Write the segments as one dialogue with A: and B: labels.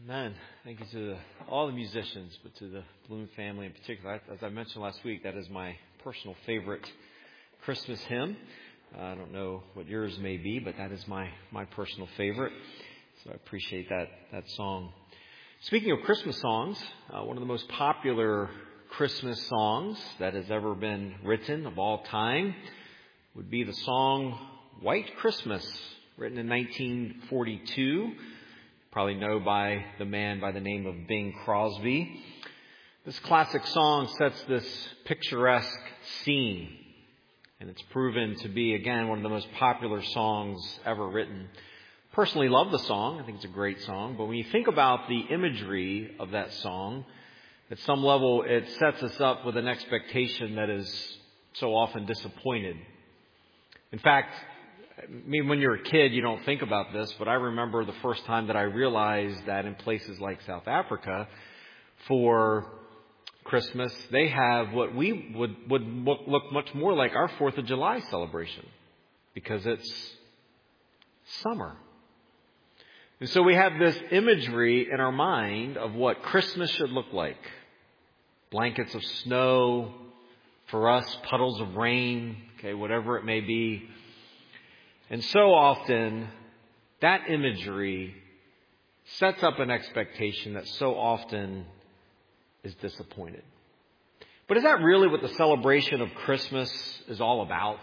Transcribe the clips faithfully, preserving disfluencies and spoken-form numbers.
A: Amen. Thank you to the, all the musicians, but to the Bloom family in particular. As I mentioned last week, that is my personal favorite Christmas hymn. Uh, I don't know what yours may be, but that is my, my personal favorite. So I appreciate that, that song. Speaking of Christmas songs, uh, one of the most popular Christmas songs that has ever been written of all time would be the song White Christmas, written in nineteen forty-two. Probably know by the man by the name of Bing Crosby. This classic song sets this picturesque scene, and it's proven to be, again, one of the most popular songs ever written. Personally love the song. I think it's a great song. But when you think about the imagery of that song, at some level it sets us up with an expectation that is so often disappointed. In fact, I mean, when you're a kid, you don't think about this, but I remember the first time that I realized that in places like South Africa, for Christmas, they have what we would, would look, look much more like our fourth of July celebration, because it's summer. And so we have this imagery in our mind of what Christmas should look like. Blankets of snow, for us, puddles of rain, okay, whatever it may be. And so often, that imagery sets up an expectation that so often is disappointed. But is that really what the celebration of Christmas is all about?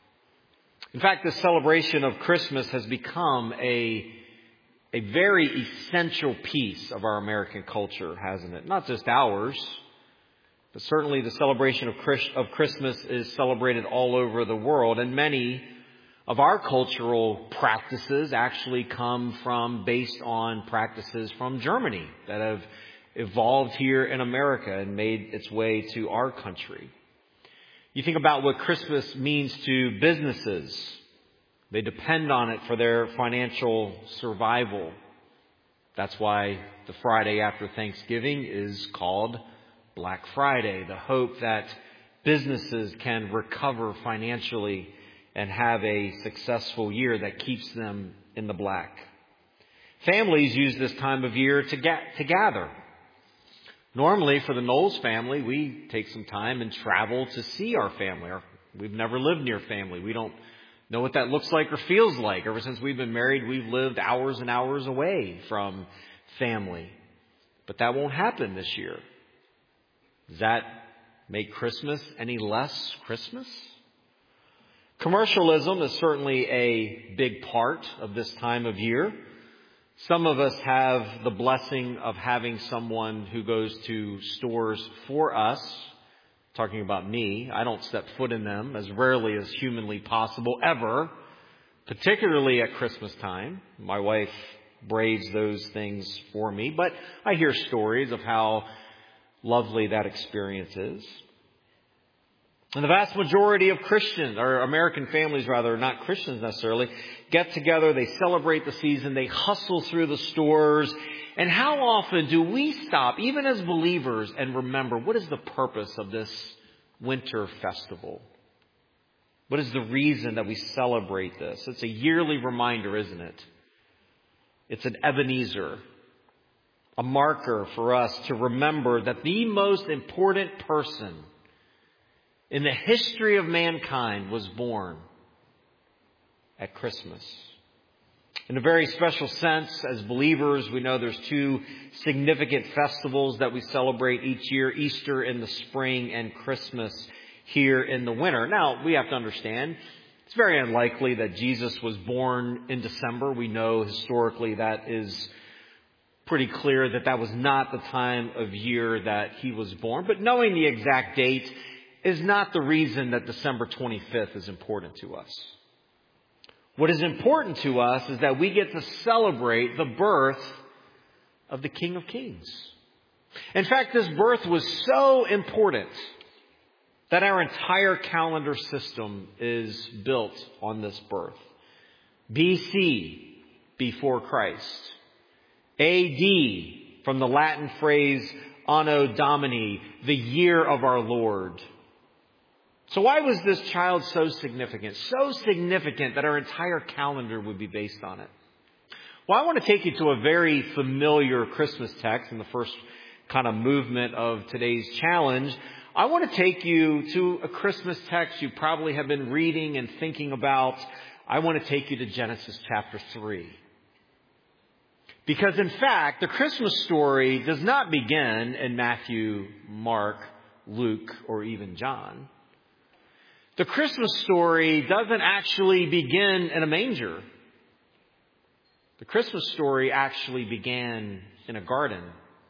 A: In fact, the celebration of Christmas has become a, a very essential piece of our American culture, hasn't it? Not just ours, but certainly the celebration of of Christmas is celebrated all over the world, and many of our cultural practices actually come from, based on practices from Germany that have evolved here in America and made its way to our country. You think about what Christmas means to businesses. They depend on it for their financial survival. That's why the Friday after Thanksgiving is called Black Friday. The hope that businesses can recover financially and have a successful year that keeps them in the black. Families use this time of year to get to gather. Normally, for the Knowles family, we take some time and travel to see our family. We've never lived near family. We don't know what that looks like or feels like. Ever since we've been married, we've lived hours and hours away from family. But that won't happen this year. Does that make Christmas any less Christmas? Commercialism is certainly a big part of this time of year. Some of us have the blessing of having someone who goes to stores for us. Talking about me, I don't step foot in them as rarely as humanly possible ever, particularly at Christmas time. My wife braves those things for me, but I hear stories of how lovely that experience is. And the vast majority of Christians, or American families rather, not Christians necessarily, get together, they celebrate the season, they hustle through the stores. And how often do we stop, even as believers, and remember, what is the purpose of this winter festival? What is the reason that we celebrate this? It's a yearly reminder, isn't it? It's an Ebenezer, a marker for us to remember that the most important person in the history of mankind was born at Christmas. In a very special sense, as believers, we know there's two significant festivals that we celebrate each year, Easter in the spring and Christmas here in the winter. Now, we have to understand, it's very unlikely that Jesus was born in December. We know historically that is pretty clear that that was not the time of year that he was born. But knowing the exact date is not the reason that December twenty-fifth is important to us. What is important to us is that we get to celebrate the birth of the King of Kings. In fact, this birth was so important that our entire calendar system is built on this birth. B C, before Christ. A D, from the Latin phrase Anno Domini, the year of our Lord. So why was this child so significant? So significant that our entire calendar would be based on it. Well, I want to take you to a very familiar Christmas text in the first kind of movement of today's challenge. I want to take you to a Christmas text you probably have been reading and thinking about. I want to take you to Genesis chapter three. Because in fact, the Christmas story does not begin in Matthew, Mark, Luke, or even John. The Christmas story doesn't actually begin in a manger. The Christmas story actually began in a garden.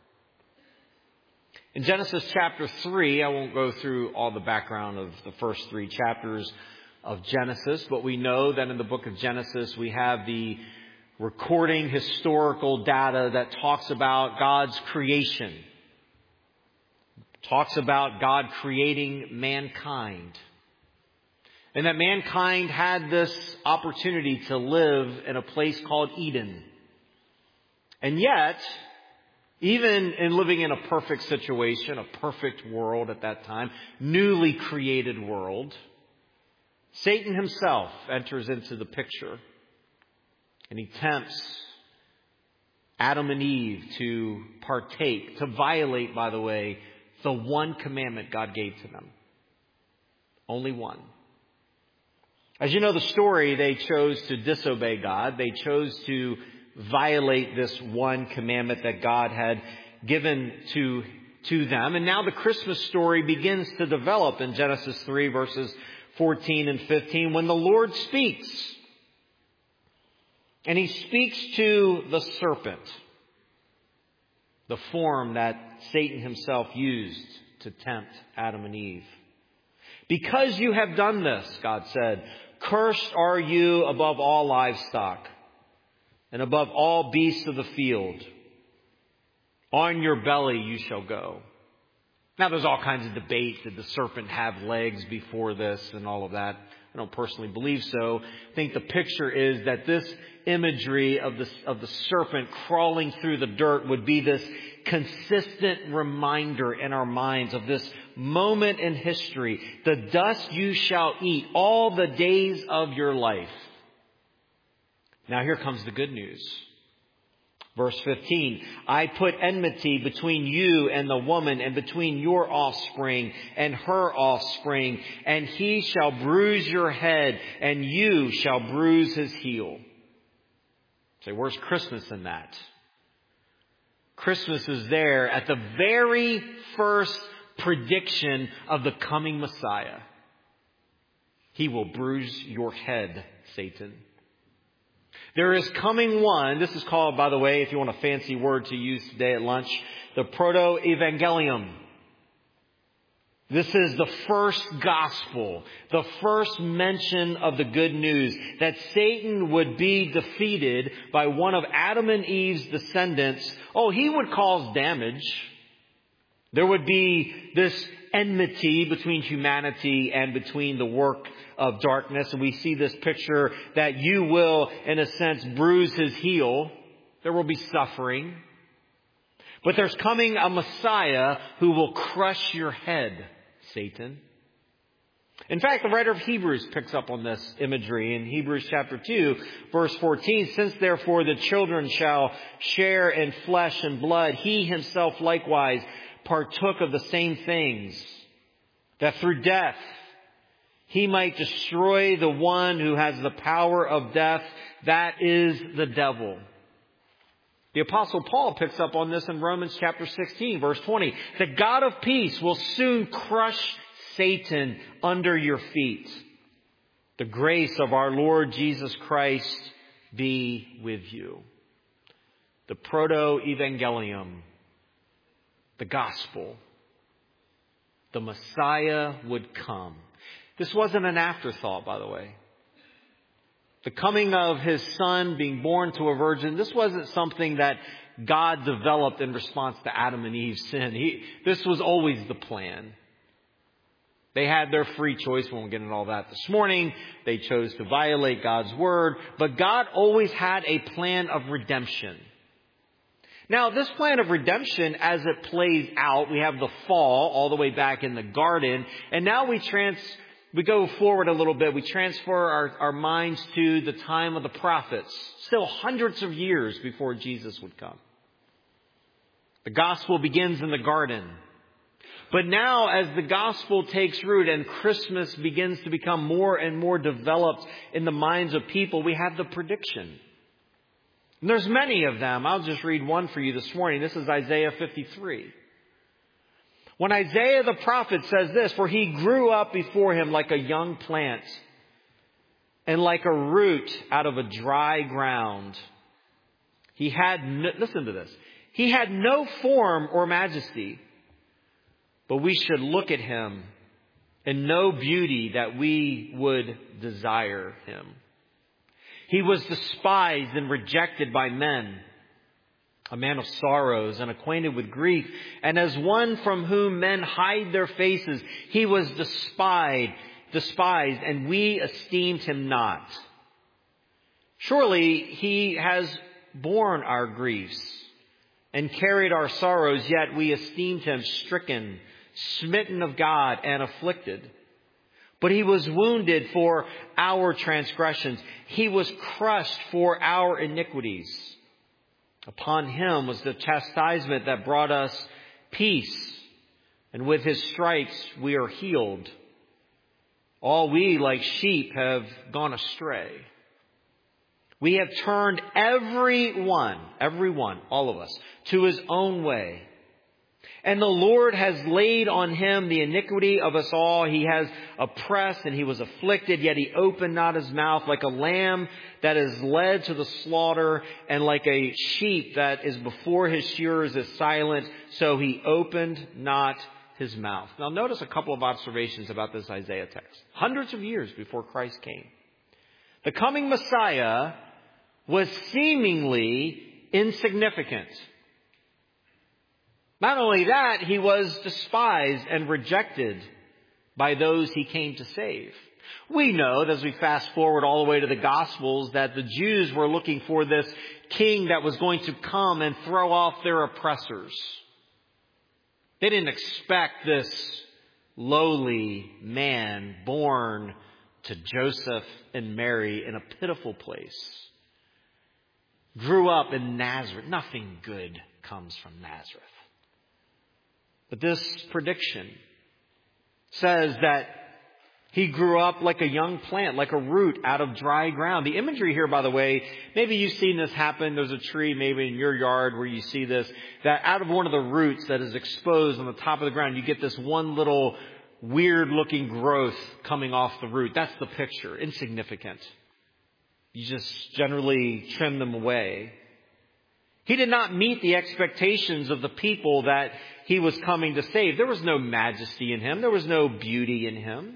A: In Genesis chapter three, I won't go through all the background of the first three chapters of Genesis, but we know that in the book of Genesis we have the recording historical data that talks about God's creation. Talks about God creating mankind. And that mankind had this opportunity to live in a place called Eden. And yet, even in living in a perfect situation, a perfect world at that time, newly created world, Satan himself enters into the picture. And he tempts Adam and Eve to partake, to violate, by the way, the one commandment God gave to them. Only one. As you know the story, they chose to disobey God. They chose to violate this one commandment that God had given to, to them. And now the Christmas story begins to develop in Genesis three, verses fourteen and fifteen, when the Lord speaks. And he speaks to the serpent, the form that Satan himself used to tempt Adam and Eve. Because you have done this, God said, cursed are you above all livestock and above all beasts of the field. On your belly you shall go. Now there's all kinds of debate. Did the serpent have legs before this and all of that? I don't personally believe so. I think the picture is that this imagery of the, of the serpent crawling through the dirt would be this consistent reminder in our minds of this moment in history. The dust you shall eat all the days of your life. Now here comes the good news. Verse fifteen, I put enmity between you and the woman, and between your offspring and her offspring, and he shall bruise your head, and you shall bruise his heel. Say, where's Christmas in that? Christmas is there at the very first prediction of the coming Messiah. He will bruise your head, Satan. There is coming one. This is called, by the way, if you want a fancy word to use today at lunch, the proto-evangelium. This is the first gospel, the first mention of the good news that Satan would be defeated by one of Adam and Eve's descendants. Oh, he would cause damage. There would be this enmity between humanity and between the work of darkness. And we see this picture that you will, in a sense, bruise his heel. There will be suffering. But there's coming a Messiah who will crush your head, Satan. In fact, the writer of Hebrews picks up on this imagery in Hebrews chapter two, verse fourteen. Since therefore the children shall share in flesh and blood, he himself likewise partook of the same things, that through death he might destroy the one who has the power of death, that is the devil. The Apostle Paul picks up on this in Romans chapter sixteen, verse twenty. The God of peace will soon crush Satan under your feet. The grace of our Lord Jesus Christ be with you. The proto-evangelium, the gospel, the Messiah would come. This wasn't an afterthought, by the way. The coming of his son being born to a virgin, this wasn't something that God developed in response to Adam and Eve's sin. He, this was always the plan. They had their free choice. We won't get into all that this morning. They chose to violate God's word. But God always had a plan of redemption. Now, this plan of redemption, as it plays out, we have the fall all the way back in the garden. And now we trans, we go forward a little bit. We transfer our, our minds to the time of the prophets, still hundreds of years before Jesus would come. The gospel begins in the garden. But now as the gospel takes root and Christmas begins to become more and more developed in the minds of people, we have the prediction. And there's many of them. I'll just read one for you this morning. This is Isaiah fifty-three. When Isaiah the prophet says this, "For he grew up before him like a young plant and like a root out of a dry ground. He had, no, listen to this, he had no form or majesty, but we should look at him and know beauty that we would desire him. He was despised and rejected by men, a man of sorrows and acquainted with grief. And as one from whom men hide their faces, he was despised, despised, and we esteemed him not. Surely he has borne our griefs and carried our sorrows, yet we esteemed him stricken, smitten of God, and afflicted. But he was wounded for our transgressions. He was crushed for our iniquities. Upon him was the chastisement that brought us peace, and with his stripes we are healed. All we like sheep have gone astray. We have turned every one, every one, all of us, to his own way. And the Lord has laid on him the iniquity of us all. He has oppressed and he was afflicted, yet he opened not his mouth. Like a lamb that is led to the slaughter, and like a sheep that is before his shearers is silent, so he opened not his mouth." Now notice a couple of observations about this Isaiah text. Hundreds of years before Christ came, the coming Messiah was seemingly insignificant. Not only that, he was despised and rejected by those he came to save. We know that as we fast forward all the way to the Gospels that the Jews were looking for this king that was going to come and throw off their oppressors. They didn't expect this lowly man born to Joseph and Mary in a pitiful place. Grew up in Nazareth. Nothing good comes from Nazareth. But this prediction says that he grew up like a young plant, like a root out of dry ground. The imagery here, by the way, maybe you've seen this happen. There's a tree maybe in your yard where you see this, that out of one of the roots that is exposed on the top of the ground, you get this one little weird looking growth coming off the root. That's the picture. Insignificant. You just generally trim them away. He did not meet the expectations of the people that he was coming to save. There was no majesty in him. There was no beauty in him.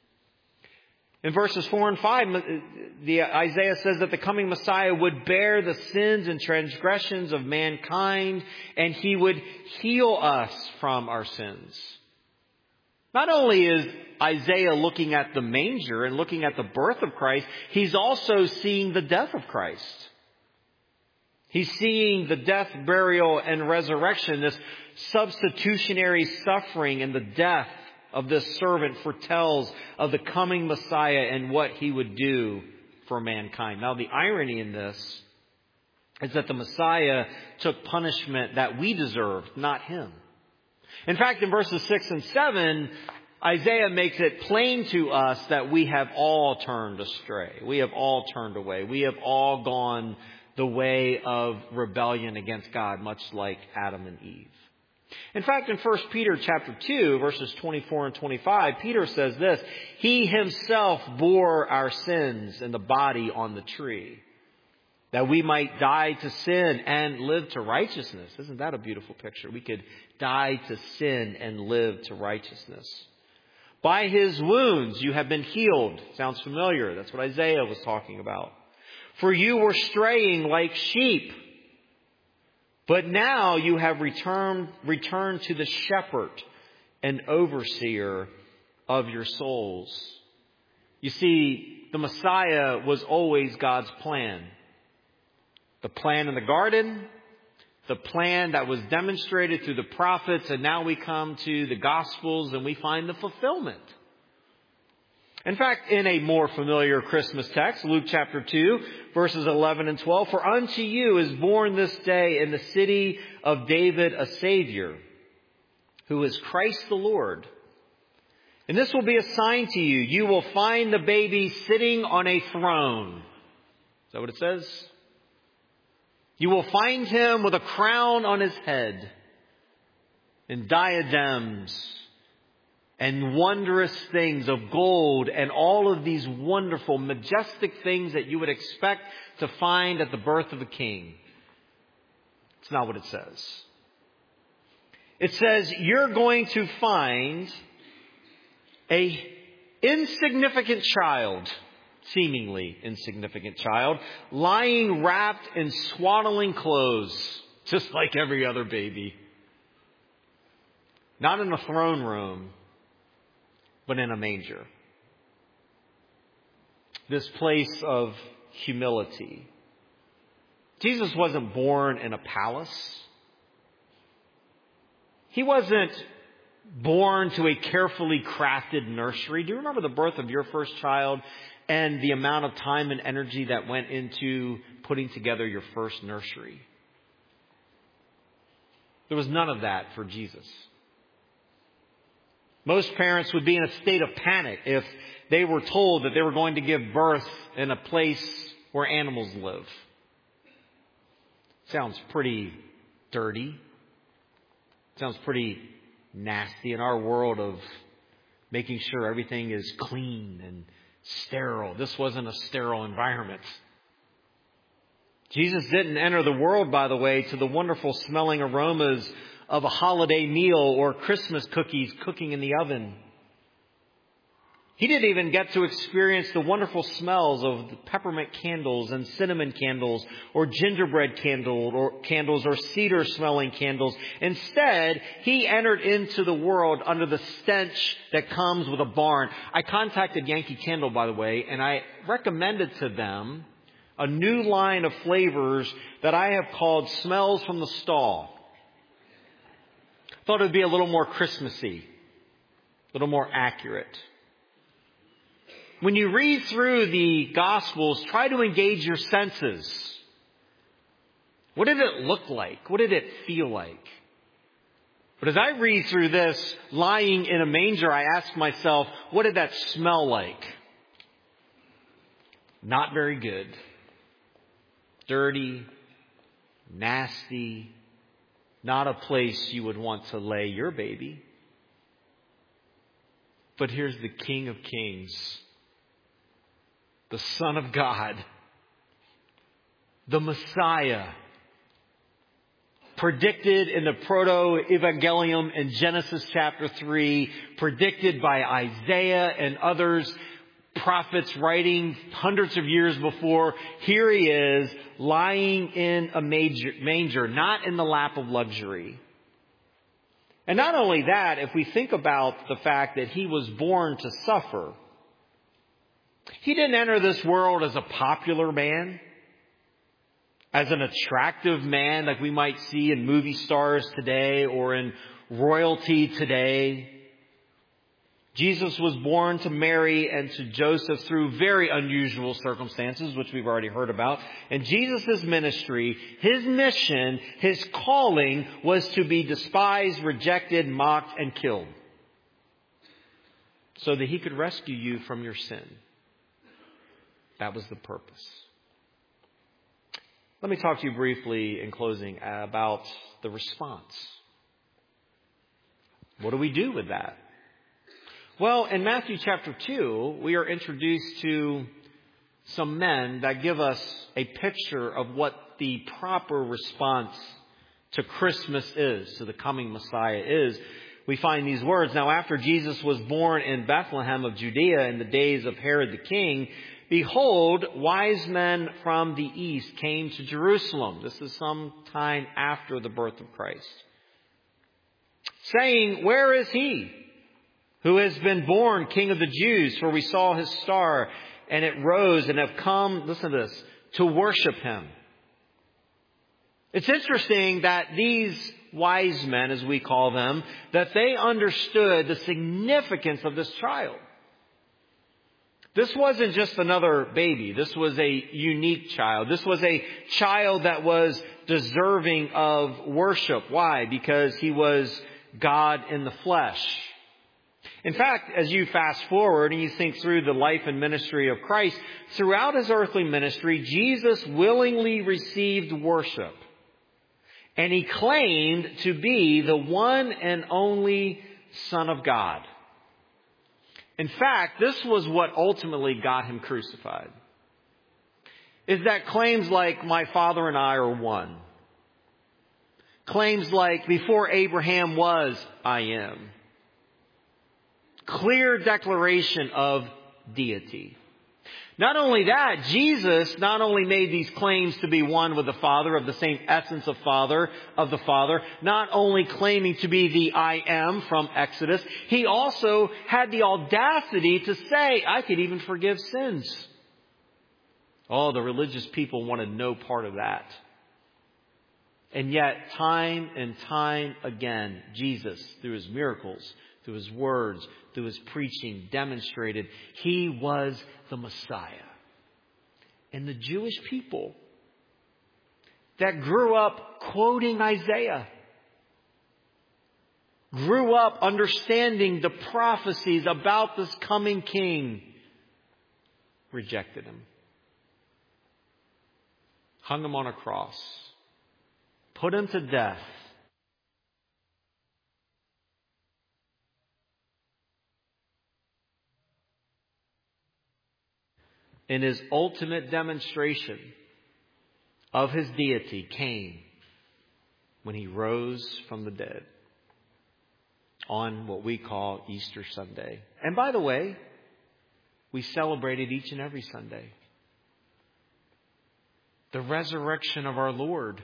A: In verses four and five, the Isaiah says that the coming Messiah would bear the sins and transgressions of mankind, and he would heal us from our sins. Not only is Isaiah looking at the manger and looking at the birth of Christ, he's also seeing the death of Christ. He's seeing the death, burial, and resurrection, this substitutionary suffering and the death of this servant foretells of the coming Messiah and what he would do for mankind. Now, the irony in this is that the Messiah took punishment that we deserved, not him. In fact, in verses six and seven, Isaiah makes it plain to us that we have all turned astray. We have all turned away. We have all gone the way of rebellion against God, much like Adam and Eve. In fact, in First Peter chapter two, verses twenty-four and twenty-five, Peter says this: "He himself bore our sins in the body on the tree, that we might die to sin and live to righteousness." Isn't that a beautiful picture? We could die to sin and live to righteousness. "By his wounds you have been healed." Sounds familiar. That's what Isaiah was talking about. "For you were straying like sheep, but now you have returned, returned to the shepherd and overseer of your souls." You see, the Messiah was always God's plan. The plan in the garden, the plan that was demonstrated through the prophets, and now we come to the Gospels and we find the fulfillment. In fact, in a more familiar Christmas text, Luke chapter two, verses eleven and twelve, "For unto you is born this day in the city of David a Savior, who is Christ the Lord. And this will be a sign to you. You will find the baby sitting on a throne." Is that what it says? "You will find him with a crown on his head and diadems and wondrous things of gold and all of these wonderful, majestic things that you would expect to find at the birth of a king." It's not what it says. It says you're going to find a insignificant child, seemingly insignificant child, lying wrapped in swaddling clothes, just like every other baby. Not in a throne room, but in a manger. This place of humility. Jesus wasn't born in a palace. He wasn't born to a carefully crafted nursery. Do you remember the birth of your first child and the amount of time and energy that went into putting together your first nursery? There was none of that for Jesus. Most parents would be in a state of panic if they were told that they were going to give birth in a place where animals live. Sounds pretty dirty. Sounds pretty nasty in our world of making sure everything is clean and sterile. This wasn't a sterile environment. Jesus didn't enter the world, by the way, to the wonderful smelling aromas of a holiday meal or Christmas cookies cooking in the oven. He didn't even get to experience the wonderful smells of the peppermint candles and cinnamon candles or gingerbread candle or candles or cedar smelling candles. Instead, he entered into the world under the stench that comes with a barn. I contacted Yankee Candle, by the way, and I recommended to them a new line of flavors that I have called Smells from the Stall. Thought it would be a little more Christmassy, a little more accurate. When you read through the Gospels, try to engage your senses. What did it look like? What did it feel like? But as I read through this, lying in a manger, I ask myself, what did that smell like? Not very good. Dirty, nasty, not a place you would want to lay your baby. But here's the King of Kings, the Son of God, the Messiah, predicted in the Proto-Evangelium in Genesis chapter three, predicted by Isaiah and others, prophets writing hundreds of years before. Here he is, lying in a manger, manger, not in the lap of luxury. And not only that, if we think about the fact that he was born to suffer, he didn't enter this world as a popular man, as an attractive man like we might see in movie stars today or in royalty today. Jesus was born to Mary and to Joseph through very unusual circumstances, which we've already heard about. And Jesus' ministry, his mission, his calling was to be despised, rejected, mocked, and killed, so that he could rescue you from your sin. That was the purpose. Let me talk to you briefly in closing about the response. What do we do with that? Well, in Matthew chapter two, we are introduced to some men that give us a picture of what the proper response to Christmas is, to the coming Messiah is. We find these words. Now, after Jesus was born in Bethlehem of Judea in the days of Herod the king, behold, wise men from the east came to Jerusalem. This is some time after the birth of Christ, saying, "Where is he who has been born King of the Jews? For we saw his star, and it rose, and have come," listen to this, "to worship him." It's interesting that these wise men, as we call them, that they understood the significance of this child. This wasn't just another baby. This was a unique child. This was a child that was deserving of worship. Why? Because he was God in the flesh. In fact, as you fast forward and you think through the life and ministry of Christ, throughout his earthly ministry, Jesus willingly received worship. And he claimed to be the one and only Son of God. In fact, this was what ultimately got him crucified. Is that claims like, my Father and I are one. Claims like, before Abraham was, I am. Clear declaration of deity. Not only that, Jesus not only made these claims to be one with the Father, of the same essence of Father, of the Father, not only claiming to be the I am from Exodus, he also had the audacity to say, I could even forgive sins. Oh, the religious people wanted no part of that. And yet, time and time again, Jesus, through his miracles, through his words, through his preaching, demonstrated he was the Messiah. And the Jewish people that grew up quoting Isaiah, grew up understanding the prophecies about this coming king, rejected him. Hung him on a cross. Put him to death. In his ultimate demonstration of his deity came when he rose from the dead on what we call Easter Sunday. And by the way, we celebrated each and every Sunday the resurrection of our Lord.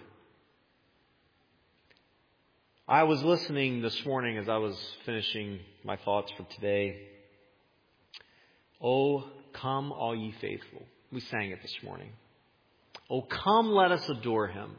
A: I was listening this morning as I was finishing my thoughts for today. Oh, come, all ye faithful. We sang it this morning. Oh, come, let us adore him.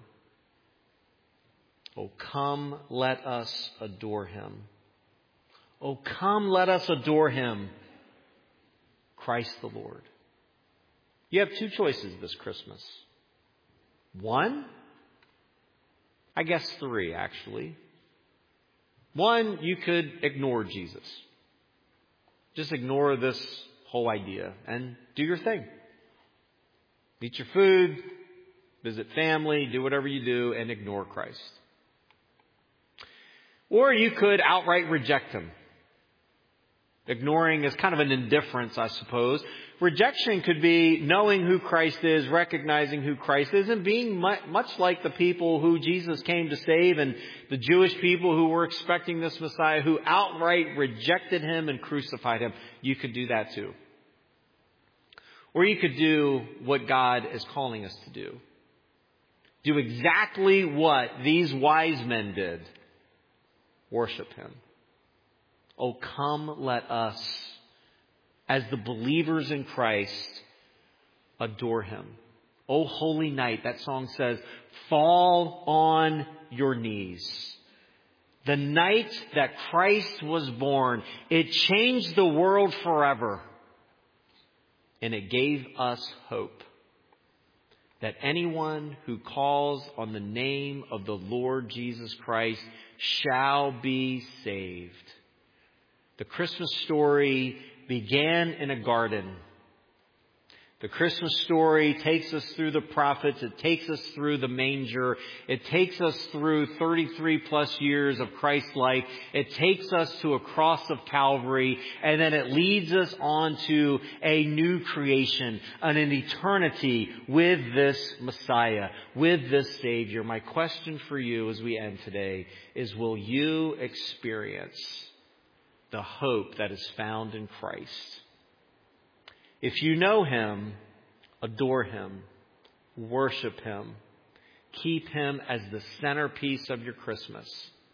A: Oh, come, let us adore him. Oh, come, let us adore him, Christ the Lord. You have two choices this Christmas. One, I guess three, actually. One, you could ignore Jesus. Just ignore this whole idea and do your thing. Eat your food, visit family, do whatever you do, and ignore Christ. Or you could outright reject him. Ignoring is kind of an indifference, I suppose. Rejection could be knowing who Christ is, recognizing who Christ is, and being much like the people who Jesus came to save and the Jewish people who were expecting this Messiah, who outright rejected him and crucified him. You could do that too. Or you could do what God is calling us to do. Do exactly what these wise men did. Worship him. Oh, come, let us, as the believers in Christ, adore him. Oh, holy night, that song says, fall on your knees. The night that Christ was born, it changed the world forever. And it gave us hope that anyone who calls on the name of the Lord Jesus Christ shall be saved. The Christmas story began in a garden. The Christmas story takes us through the prophets. It takes us through the manger. It takes us through thirty-three plus years of Christ's life. It takes us to a cross of Calvary. And then it leads us on to a new creation, an eternity with this Messiah, with this Savior. My question for you as we end today is, will you experience the hope that is found in Christ? If you know him, adore him, worship him, keep him as the centerpiece of your Christmas.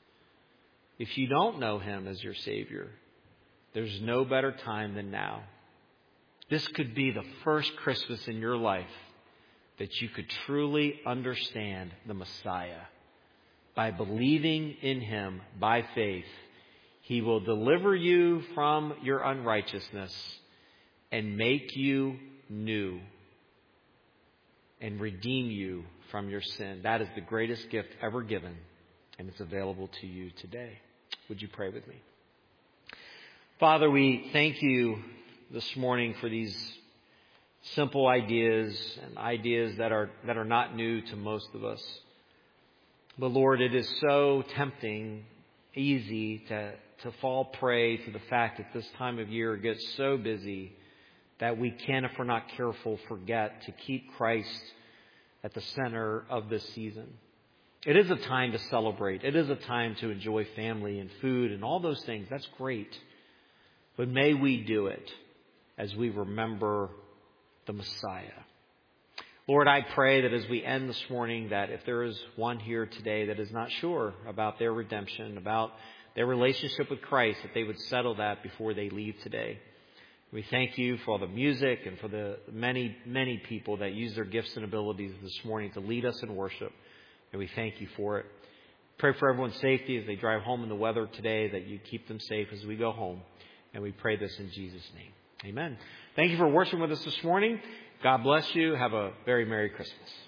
A: If you don't know him as your Savior, there's no better time than now. This could be the first Christmas in your life that you could truly understand the Messiah. By believing in him by faith, he will deliver you from your unrighteousness and make you new and redeem you from your sin. That is the greatest gift ever given, and it's available to you today. Would you pray with me? Father, we thank you this morning for these simple ideas and ideas that are that are not new to most of us. But Lord, it is so tempting, easy to, to fall prey to the fact that this time of year gets so busy that we can, if we're not careful, forget to keep Christ at the center of this season. It is a time to celebrate. It is a time to enjoy family and food and all those things. That's great. But may we do it as we remember the Messiah. Lord, I pray that as we end this morning, that if there is one here today that is not sure about their redemption, about their relationship with Christ, that they would settle that before they leave today. We thank you for all the music and for the many, many people that use their gifts and abilities this morning to lead us in worship. And we thank you for it. Pray for everyone's safety as they drive home in the weather today, that you keep them safe as we go home. And we pray this in Jesus' name. Amen. Thank you for worshiping with us this morning. God bless you. Have a very Merry Christmas.